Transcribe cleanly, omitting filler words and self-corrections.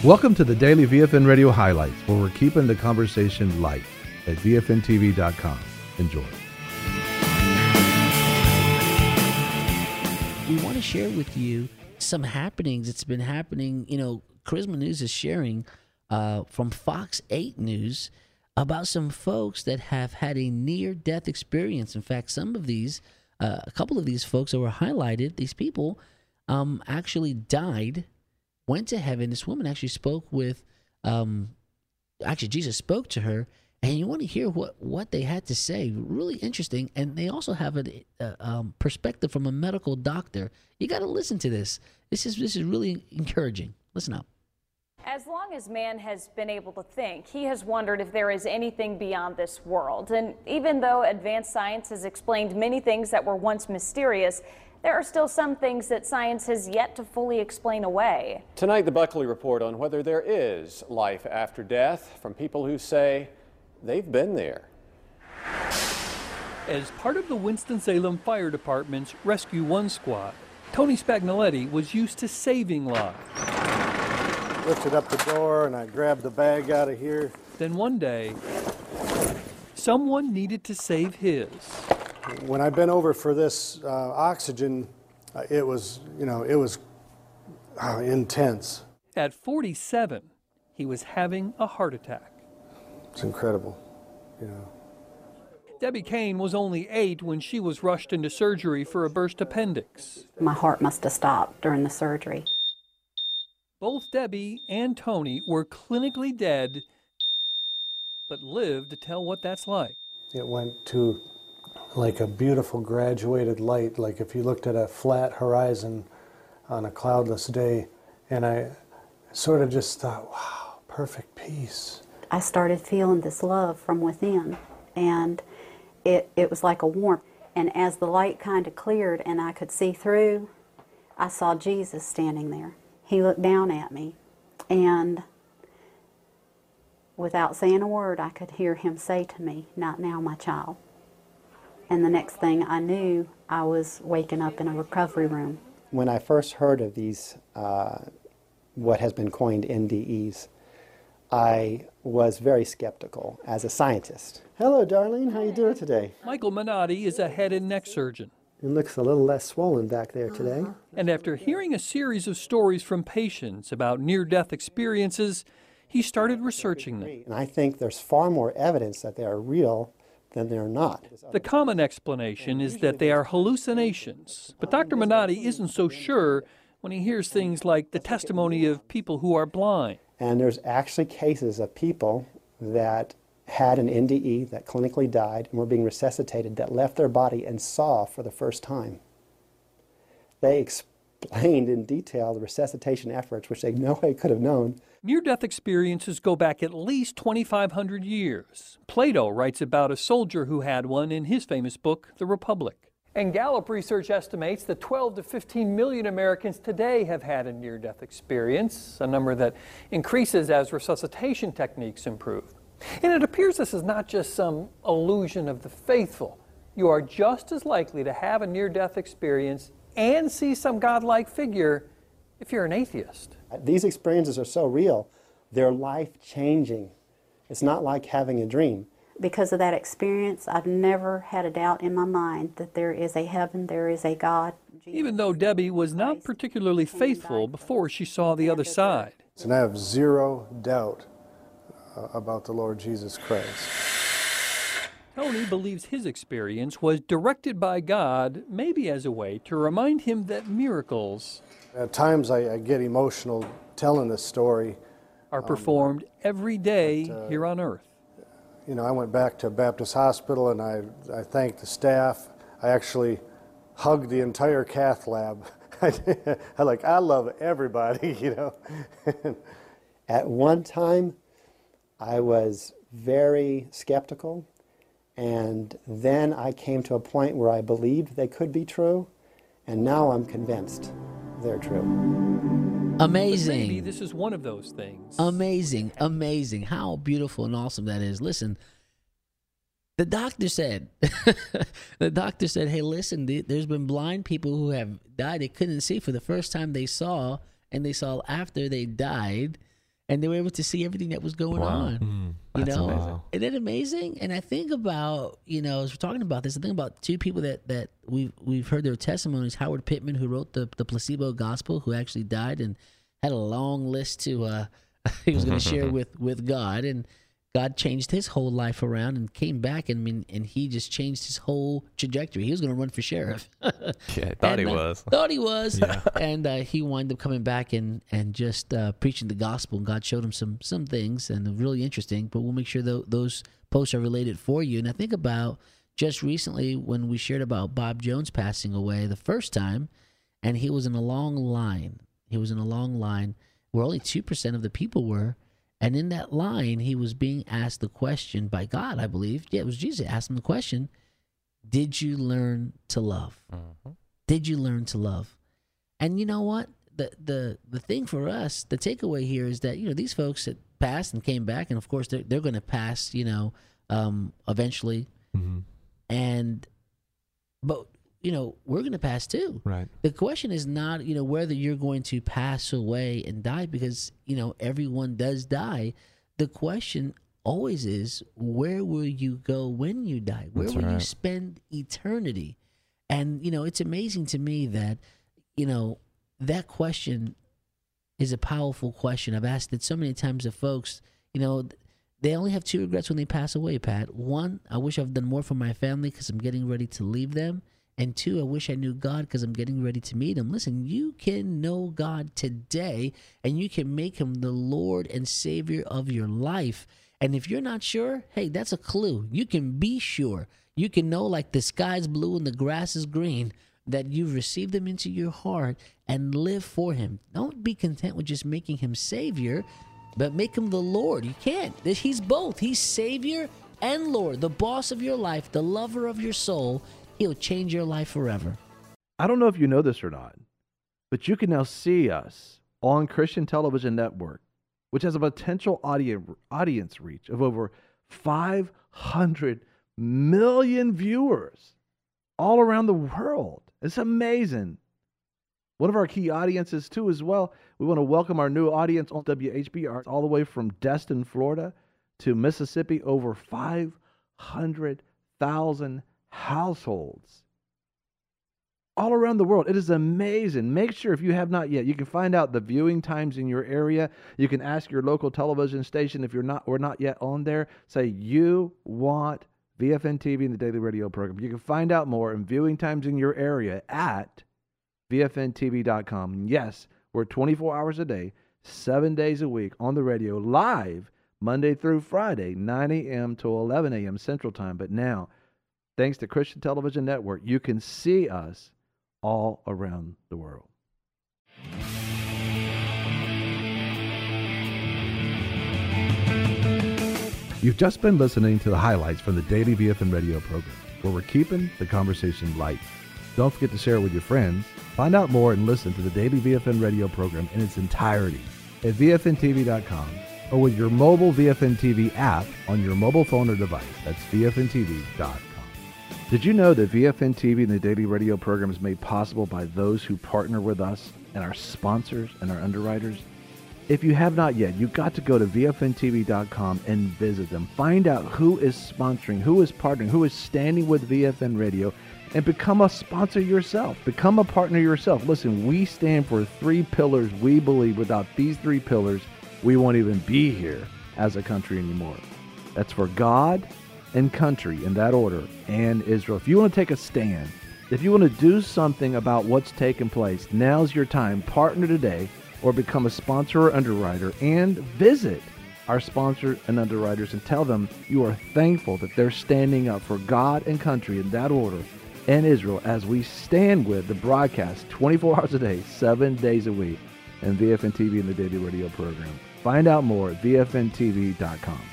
Welcome to the Daily VFN Radio Highlights, where we're keeping the conversation light at VFNTV.com. Enjoy. We want to share with you some happenings that's been happening. Charisma News is sharing from Fox 8 News about some folks that have had a near-death experience. In fact, some of these, a couple of these folks that were highlighted, these people actually died, went to heaven. This woman actually spoke with, Jesus spoke to her, and you want to hear what they had to say. Really interesting, and they also have a perspective from a medical doctor. You got to listen to this. This is really encouraging. Listen up. As long as man has been able to think, he has wondered if there is anything beyond this world. And even though advanced science has explained many things that were once mysterious, there are still some things that science has yet to fully explain away. Tonight, the Buckley Report on whether there is life after death from people who say they've been there. As part of the Winston-Salem Fire Department's Rescue 1 squad, Tony Spagnoletti was used to saving lives. Lifted up the door and I grabbed the bag out of here. Then one day, someone needed to save his. When I bent over for this oxygen, it was intense. At 47, he was having a heart attack. It's incredible, Debbie Kane was only 8 when she was rushed into surgery for a burst appendix. My heart must have stopped during the surgery. Both Debbie and Tony were clinically dead, but lived to tell what that's like. It went to like a beautiful graduated light, like if you looked at a flat horizon on a cloudless day, and I sort of just thought, wow, perfect peace. I started feeling this love from within, and it was like a warmth. And as the light kind of cleared and I could see through, I saw Jesus standing there. He looked down at me, and without saying a word, I could hear him say to me, "Not now, my child." And the next thing I knew, I was waking up in a recovery room. When I first heard of these, what has been coined NDEs, I was very skeptical as a scientist. Hello, Darlene. How you doing today? Michael Minotti is a head and neck surgeon. It looks a little less swollen back there today. And after hearing a series of stories from patients about near-death experiences, he started researching them. And I think there's far more evidence that they are real than they're not. The common explanation is that they are hallucinations, but Dr. Minotti isn't so sure when he hears things like the testimony of people who are blind. And there's actually cases of people that had an NDE that clinically died and were being resuscitated that left their body and saw for the first time. They explained in detail the resuscitation efforts, which they no way could have known. Near-death experiences go back at least 2,500 years. Plato writes about a soldier who had one in his famous book, The Republic. And Gallup research estimates that 12 to 15 million Americans today have had a near-death experience, a number that increases as resuscitation techniques improve. And it appears this is not just some illusion of the faithful. You are just as likely to have a near-death experience and see some godlike figure if you're an atheist. These experiences are so real, they're life-changing. It's not like having a dream. Because of that experience, I've never had a doubt in my mind that there is a heaven, there is a God. Even though Debbie was not particularly faithful before she saw the other side. And I have zero doubt about the Lord Jesus Christ. Tony believes his experience was directed by God, maybe as a way to remind him that miracles At times I get emotional telling this story. Are performed every day here on earth. I went back to Baptist Hospital and I thanked the staff. I actually hugged the entire cath lab. I love everybody, At one time, I was very skeptical, and then I came to a point where I believed they could be true, and now I'm convinced they're true. Amazing. Maybe this is one of those things. Amazing, amazing. How beautiful and awesome that is. Listen, the doctor said, hey, listen, there's been blind people who have died. They couldn't see for the first time they saw, and they saw after they died. and they were able to see everything that was going on. That's amazing. Isn't that amazing? And I think about, as we're talking about this, I think about two people that we've heard their testimonies. Howard Pittman, who wrote the Placebo Gospel, who actually died and had a long list to he was going to share with God, and God changed his whole life around and came back, and he just changed his whole trajectory. He was going to run for sheriff. Yeah, thought he was. Thought he was. Yeah. And he wound up coming back and just preaching the gospel. And God showed him some things, and really interesting. But we'll make sure those posts are related for you. And I think about just recently when we shared about Bob Jones passing away the first time, and he was in a long line. He was in a long line where only 2% of the people were. And in that line, he was being asked the question by God, I believe. Yeah, it was Jesus asked him the question, did you learn to love? Did you learn to love? And you know what? The thing for us, the takeaway here is that, these folks that passed and came back, and of course they're going to pass, eventually. But we're going to pass too. Right. The question is not, whether you're going to pass away and die, because, everyone does die. The question always is, where will you go when you die? Where will you spend eternity? And, it's amazing to me that, that question is a powerful question. I've asked it so many times of folks, they only have 2 regrets when they pass away, Pat. 1, I wish I've done more for my family because I'm getting ready to leave them. And 2, I wish I knew God because I'm getting ready to meet him. Listen, you can know God today, and you can make him the Lord and Savior of your life. And if you're not sure, hey, that's a clue. You can be sure. You can know, like the sky's blue and the grass is green, that you've received him into your heart and live for him. Don't be content with just making him Savior, but make him the Lord. You can't. He's both. He's Savior and Lord, the boss of your life, the lover of your soul. He'll change your life forever. I don't know if you know this or not, but you can now see us on Christian Television Network, which has a potential audience reach of over 500 million viewers all around the world. It's amazing. One of our key audiences, too, as well, we want to welcome our new audience on WHBR all the way from Destin, Florida to Mississippi, over 500,000 households all around the world. It is amazing. Make sure, if you have not yet, you can find out the viewing times in your area. You can ask your local television station if we're not yet on there. Say you want VFN TV and the Daily Radio program. You can find out more and viewing times in your area at VFNTV.com. Yes, we're 24 hours a day, 7 days a week on the radio, live Monday through Friday, 9 a.m. to 11 a.m. Central Time. But now, thanks to Christian Television Network, you can see us all around the world. You've just been listening to the highlights from the Daily VFN Radio program, where we're keeping the conversation light. Don't forget to share it with your friends. Find out more and listen to the Daily VFN Radio program in its entirety at VFNTV.com or with your mobile VFN TV app on your mobile phone or device. That's VFNTV.com. Did you know that VFN TV and the Daily Radio program is made possible by those who partner with us and our sponsors and our underwriters? If you have not yet, you've got to go to VFNTV.com and visit them. Find out who is sponsoring, who is partnering, who is standing with VFN Radio, and become a sponsor yourself. Become a partner yourself. Listen, we stand for 3 pillars. We believe without these 3 pillars, we won't even be here as a country anymore. That's for God and country, in that order, and Israel. If you want to take a stand, if you want to do something about what's taking place, now's your time. Partner today or become a sponsor or underwriter, and visit our sponsors and underwriters and tell them you are thankful that they're standing up for God and country, in that order, and Israel, as we stand with the broadcast 24 hours a day, 7 days a week, and VFN TV and the Daily Radio program. Find out more at VFNTV.com.